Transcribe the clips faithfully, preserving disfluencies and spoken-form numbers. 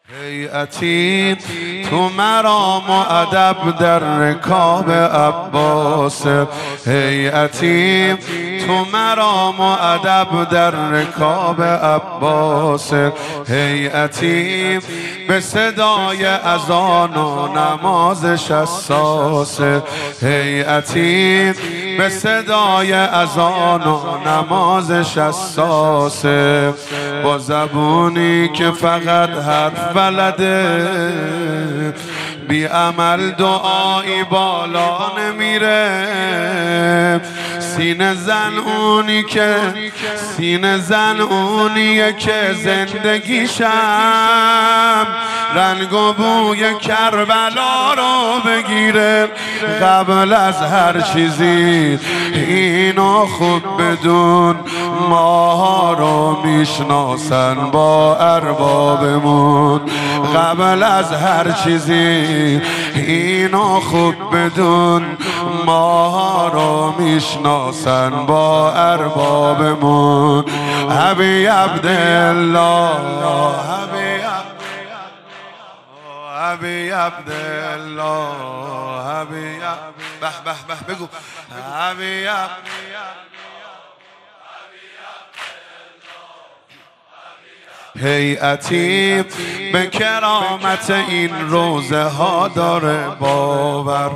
هیئتی تو مرام و ادب در رکاب عباس، هیئتی تو مرام و ادب در رکاب عباس، هیئتی به صدای اذان و نمازش اساس، هیئتی به صدای اذان و نمازش اساس، با زبونی که فقط حرف بلده، بی عمل دعایی بالا نمیره، سینه زن اونی که سینه زن اونیه که زندگیشم رنگ و بوی کربلا رو بگیره، قبل از هر چیزی اینو خوب بدون، ماها رو میشناسن با اربابمون، قبل از هر چیزی اینو خوب بدون، ماها رو میشناسن با اربابمون. حبی عبدالله، حبی حبی عبدالله، حبی به به به بگو حبی هیئتی به کرامت این روزه ها داره باور،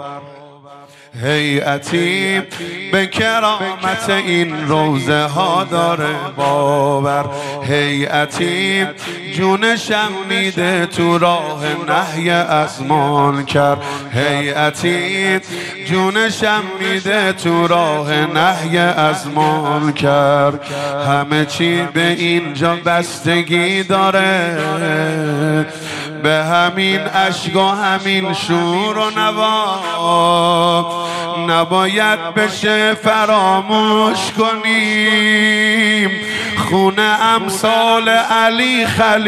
هیئتی به کرامت این روزه ها داره باور، هیئتی جونشم میده تو راه نهی از منکر، هیئتی جونشم میده تو راه نهی از منکر، همه چی به اینجا بستگی داره، به همین اشک و همین شور و نوا نباید بشه فراموش کنیم، خونه امثال علی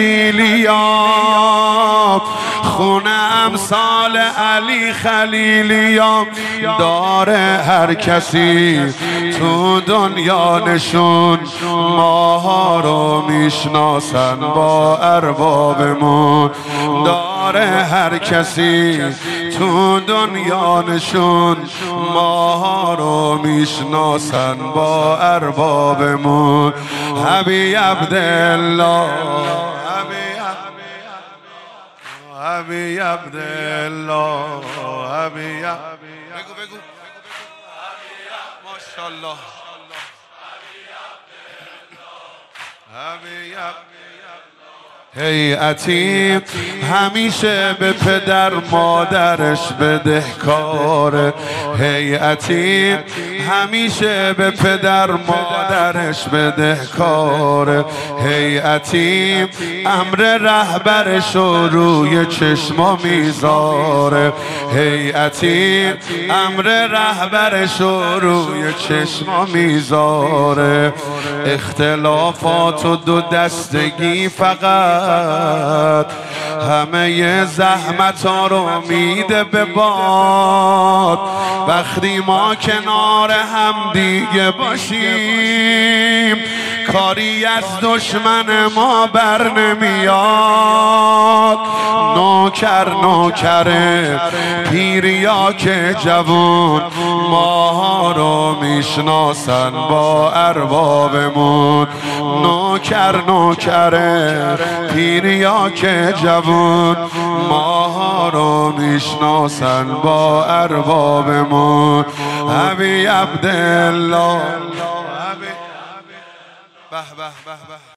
خلیلیان، خونه امثال علی خلیلیان داره هر کسی تو دنیا نشون، ماها رو میشناسن با اربابمون، داره هر کسی تو دنیا نشون، ماها رو میشناسن با اربابمون. حبی عبدالله، حبی عبدالله، حبی بگو بگو ماشاءالله، حبی هیئتی همیشه به پدر مادرش بدهکاره، هیئتی همیشه به پدر مادرش بدهکاره، هیئتی امر رهبرش رو روی چشما میذاره، هیئتی امر رهبرش رو روی چشما میذاره، اختلافات و دو دستگی فقط همه زحمت ها رو میده به باد، وقتی ما کنار هم دیگه باشیم کاری از دشمن ما بر نمیاد، نوکر نوکره پیریا که جوون، ماها رو میشناسن با اربابمون، نوکر نوکره پیریا که جوون، ماها رو میشناسن با اربابمون. حبی عبدالله، به به به به